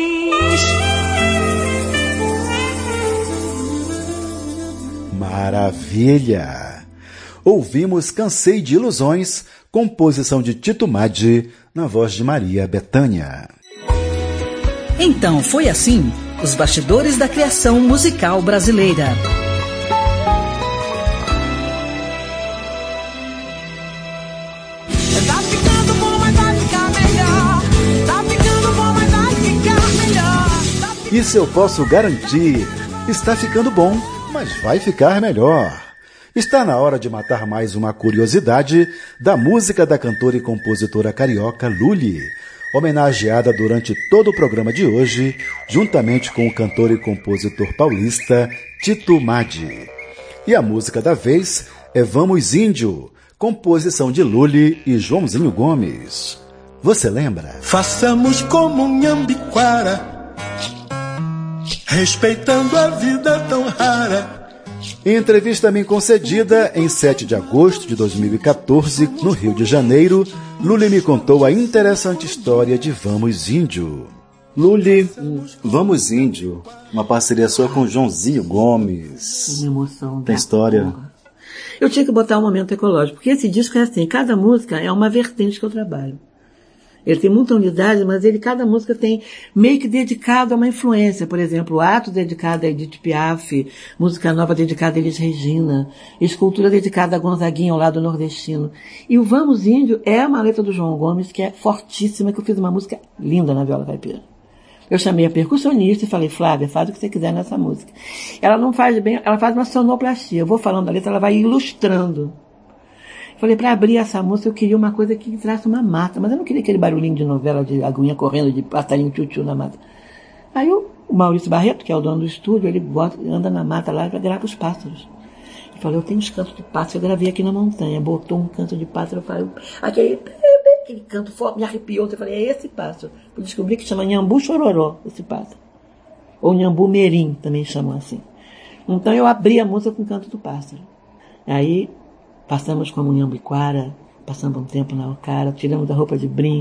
Maravilha! Ouvimos Cansei de Ilusões, composição de Tito Maddi, na voz de Maria Bethânia. Então foi assim, os bastidores da criação musical brasileira. Tá ficando bom, mas vai ficar melhor. Tá ficando bom, mas vai ficar melhor. Isso eu posso garantir. Está ficando bom, mas vai ficar melhor. Está na hora de matar mais uma curiosidade da música da cantora e compositora carioca Lully, homenageada durante todo o programa de hoje, juntamente com o cantor e compositor paulista Tito Maddi. E a música da vez é Vamos Índio, composição de Lully e Joãozinho Gomes. Você lembra? Façamos como Nhambiquara, respeitando a vida tão rara. Em entrevista a mim concedida em 7 de agosto de 2014, no Rio de Janeiro, Lully me contou a interessante história de Vamos Índio. Lully, Vamos Índio, uma parceria sua com Joãozinho Gomes. Uma emoção. Tem história? Porra. Eu tinha que botar um momento ecológico, porque esse disco é assim, cada música é uma vertente que eu trabalho. Ele tem muita unidade, mas cada música tem meio que dedicado a uma influência. Por exemplo, o Ato dedicado a Edith Piaf, Música Nova dedicada a Elis Regina, Escultura dedicada a Gonzaguinha ao lado nordestino. E o Vamos Índio é uma letra do João Gomes, que é fortíssima, que eu fiz uma música linda na viola caipira. Eu chamei a percussionista e falei, Flávia, faz o que você quiser nessa música. Ela não faz bem, ela faz uma sonoplastia. Eu vou falando a letra, ela vai ilustrando. Falei, para abrir essa música eu queria uma coisa que entrasse uma mata, mas eu não queria aquele barulhinho de novela, de aguinha correndo, de passarinho tchutchu na mata. Aí o Maurício Barreto, que é o dono do estúdio, ele anda na mata lá e grava os pássaros. Ele falou, eu tenho uns cantos de pássaro, eu gravei aqui na montanha, botou um canto de pássaro, eu falei, aquele canto forte, me arrepiou, eu falei, é esse pássaro. Eu descobri que chama Nhambu Chororó, esse pássaro. Ou Nhambu Merim, também chamam assim. Então eu abri a música com o canto do pássaro. Aí passamos como Nhambiquara, passamos um tempo na Ocara, tiramos a roupa de brim,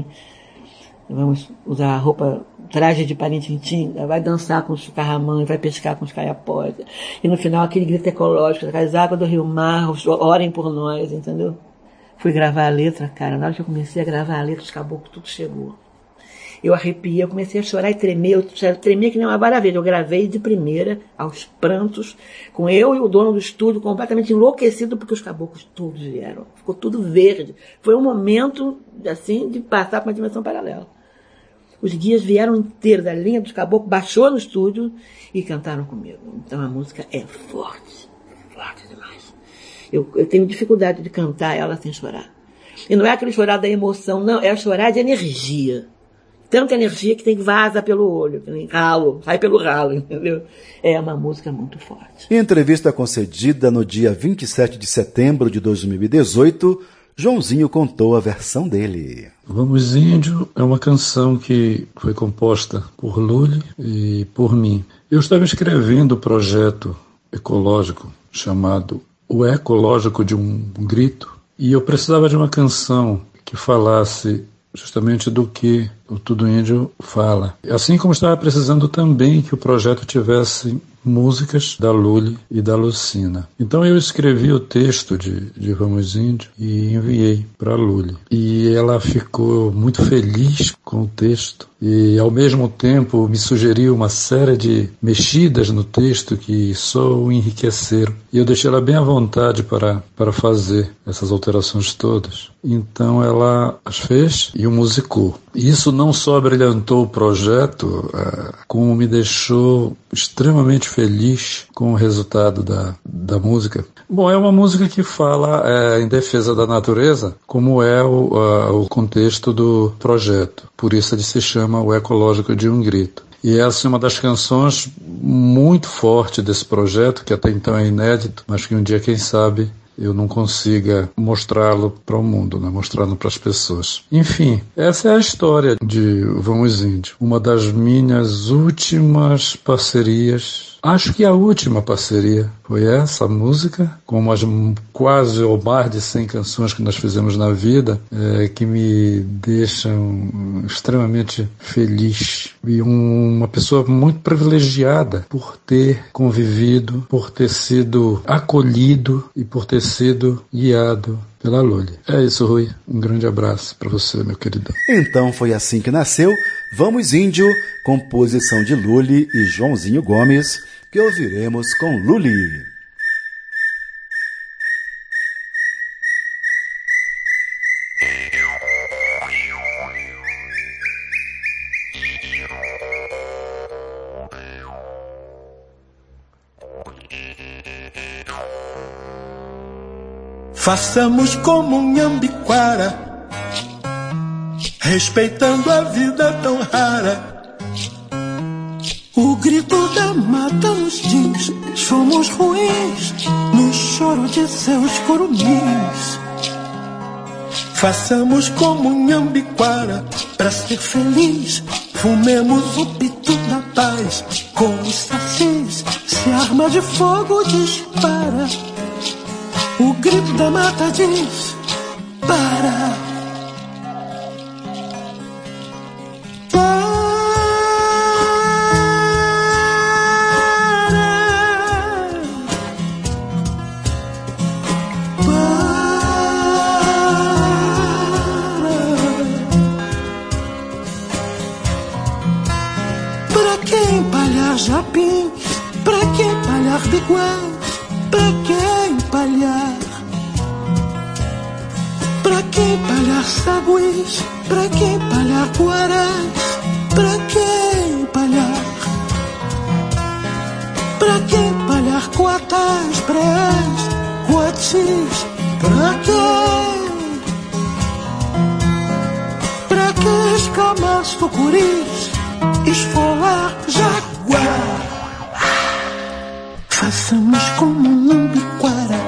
vamos usar a roupa, traje de Parintintim, vai dançar com os carramães, vai pescar com os caiapós. E no final aquele grito ecológico, as águas do Rio Mar, orem por nós, entendeu? Fui gravar a letra, cara, na hora que eu comecei a gravar a letra, os caboclos, tudo chegou. Eu arrepiei, eu comecei a chorar e tremer, eu tremia que nem uma vara verde. Eu gravei de primeira, aos prantos, com eu e o dono do estúdio completamente enlouquecido, porque os caboclos todos vieram. Ficou tudo verde. Foi um momento, assim, de passar para uma dimensão paralela. Os guias vieram inteiros da linha dos caboclos, baixou no estúdio e cantaram comigo. Então a música é forte, forte demais. Eu tenho dificuldade de cantar ela sem chorar. E não é aquele chorar da emoção, não, é chorar de energia. tanta energia que tem vaza pelo olho, que nem ralo, sai pelo ralo, entendeu? É uma música muito forte. Em entrevista concedida no dia 27 de setembro de 2018, Joãozinho contou a versão dele. Vamos Índio é uma canção que foi composta por Lully e por mim. Eu estava escrevendo o projeto ecológico chamado O Ecológico de um Grito, e eu precisava de uma canção que falasse justamente do que o Tudo Índio fala. Assim como estava precisando também que o projeto tivesse músicas da Lully e da Lucina. Então eu escrevi o texto de Vamos Índio e enviei para a Lully. E ela ficou muito feliz com o texto e ao mesmo tempo me sugeriu uma série de mexidas no texto que só o enriqueceram. E eu deixei ela bem à vontade para fazer essas alterações todas. Então ela as fez e o musicou. Isso não só brilhantou o projeto, como me deixou extremamente feliz com o resultado da música. Bom, é uma música que fala em defesa da natureza, como é o contexto do projeto. Por isso ele se chama O Ecológico de um Grito. E essa é uma das canções muito fortes desse projeto, que até então é inédito, mas que um dia, quem sabe, eu não consiga mostrá-lo para o mundo, né? Mostrá-lo para as pessoas. Enfim, essa é a história de Vamos Índio. Uma das minhas últimas parcerias, acho que a última parceria foi essa música, com as quase ou mais de 100 canções que nós fizemos na vida, que me deixam extremamente feliz. E uma pessoa muito privilegiada por ter convivido, por ter sido acolhido e por ter sido guiado pela Lully. É isso, Rui. Um grande abraço para você, meu querido. Então foi assim que nasceu Vamos Índio, composição de Lully e Joãozinho Gomes, que ouviremos com Lully. Façamos como um Nhambiquara, respeitando a vida tão rara. O grito da mata nos diz: somos ruins no choro de seus curumins. Façamos como um Nhambiquara, pra ser feliz, fumemos o pito da paz. Com os sacis, se a arma de fogo dispara, o grito da mata diz: para. Para que empalhar japins? Para que empalhar bigués? Para que empalhar? Para que empalhar saguis? Para que empalhar guarás? Para que empalhar? Para que empalhar coatás, preás, coatis? Para quê? Para que escamar sucuris? Esfolar jaguar? Façamos como um Nhambiquara,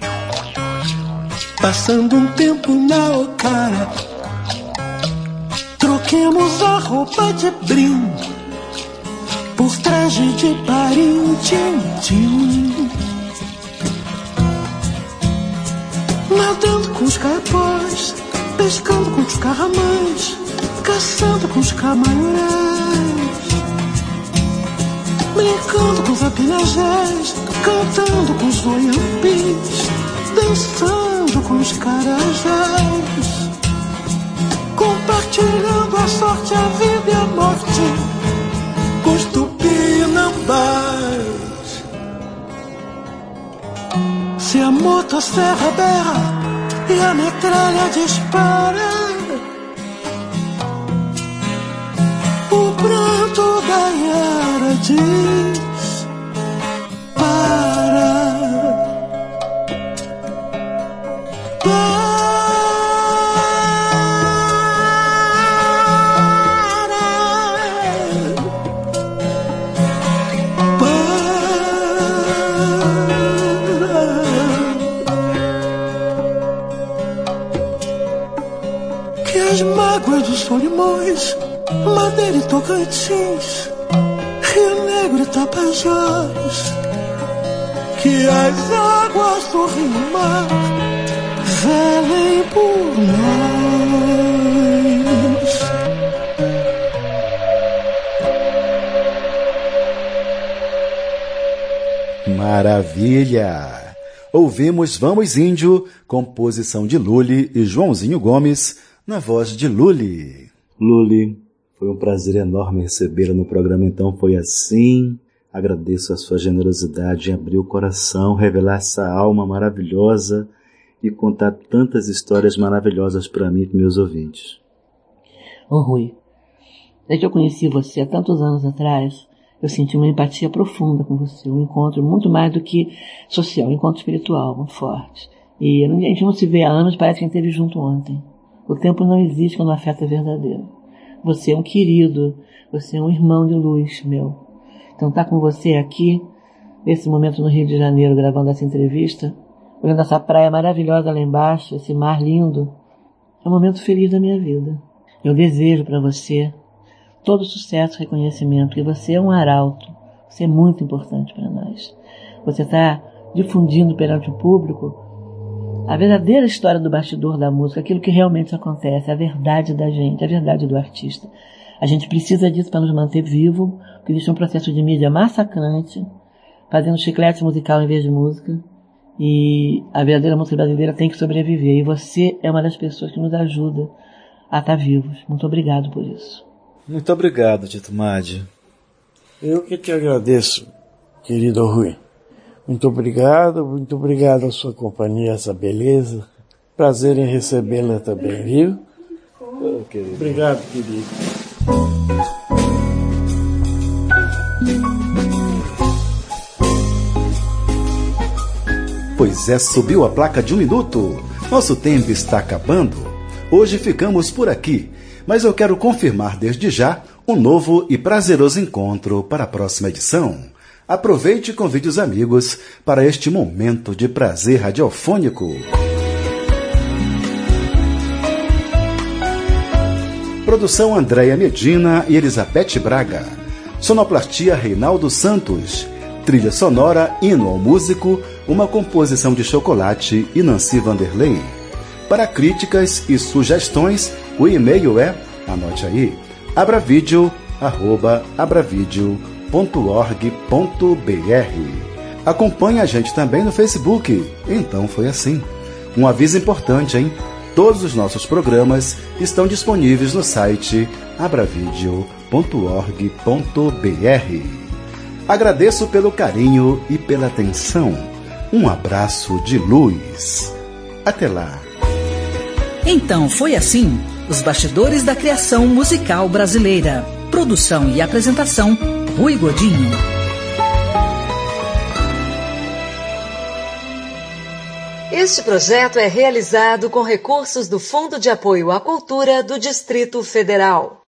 passando um tempo na ocara. Troquemos a roupa de brim por traje de parim, tim, tim. Nadando com os caipós, pescando com os carramães, caçando com os camarões, brincando com os apinagés, cantando com os oiampis, dançando com os carajás, compartilhando a sorte, a vida e a morte com os tupinambás. Se a motosserra berra e a metralha dispara, o pranto da Yara diz: para. Para. Solimões, Madeira e Tocantins, Rio Negro e Tapajós, que as águas do Rio Mar velem por nós. Maravilha! Ouvimos Vamos Índio, composição de Lully e Joãozinho Gomes, na voz de Lully. Lully, foi um prazer enorme recebê-la no programa Então Foi Assim. Agradeço a sua generosidade em abrir o coração, revelar essa alma maravilhosa e contar tantas histórias maravilhosas para mim e para meus ouvintes. Ô Rui, desde que eu conheci você há tantos anos atrás, eu senti uma empatia profunda com você, um encontro muito mais do que social, um encontro espiritual muito forte. E a gente não se vê há anos, parece que a gente esteve junto ontem. O tempo não existe quando o afeto é verdadeiro. Você é um querido, você é um irmão de luz meu. Então estar com você aqui, nesse momento no Rio de Janeiro, gravando essa entrevista, olhando essa praia maravilhosa lá embaixo, esse mar lindo, é um momento feliz da minha vida. Eu desejo para você todo sucesso e reconhecimento, porque você é um arauto, você é muito importante para nós. Você está difundindo perante o público a verdadeira história do bastidor da música, aquilo que realmente acontece, a verdade da gente, a verdade do artista. A gente precisa disso para nos manter vivo, porque existe um processo de mídia massacrante, fazendo chiclete musical em vez de música, e a verdadeira música brasileira tem que sobreviver, e você é uma das pessoas que nos ajuda a estar vivos. Muito obrigado por isso. Muito obrigado, Tito Madi. Eu que te agradeço, querido Rui. Muito obrigado à sua companhia, essa beleza. Prazer em recebê-la também, viu? Obrigado, querido. Pois é, subiu a placa de 1 minuto. Nosso tempo está acabando. Hoje ficamos por aqui, mas eu quero confirmar desde já um novo e prazeroso encontro para a próxima edição. Aproveite e convide os amigos para este momento de prazer radiofônico. Produção Andréia Medina e Elizabeth Braga. Sonoplastia Reinaldo Santos. Trilha sonora Hino ao Músico, uma composição de Chocolate e Nancy Vanderlei. Para críticas e sugestões, o e-mail é, anote aí, abravideo@abravideo.org.br. Acompanhe a gente também no Facebook. Então Foi Assim. Um aviso importante, hein? Todos os nossos programas estão disponíveis no site abravideo.org.br. Agradeço pelo carinho e pela atenção. Um abraço de luz. Até lá. Então Foi Assim, os bastidores da criação musical brasileira. Produção e apresentação, Rui Godinho. Este projeto é realizado com recursos do Fundo de Apoio à Cultura do Distrito Federal.